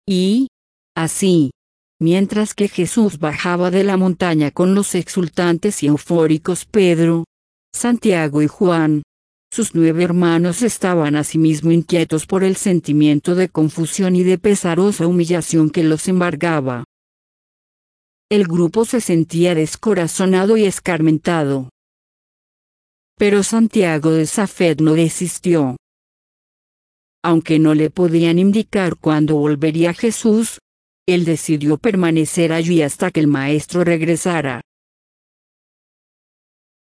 Y, así, mientras que Jesús bajaba de la montaña con los exultantes y eufóricos Pedro, Santiago y Juan, sus 9 hermanos estaban asimismo inquietos por el sentimiento de confusión y de pesarosa humillación que los embargaba. El grupo se sentía descorazonado y escarmentado. Pero Santiago de Safed no desistió. Aunque no le podían indicar cuándo volvería Jesús, él decidió permanecer allí hasta que el Maestro regresara.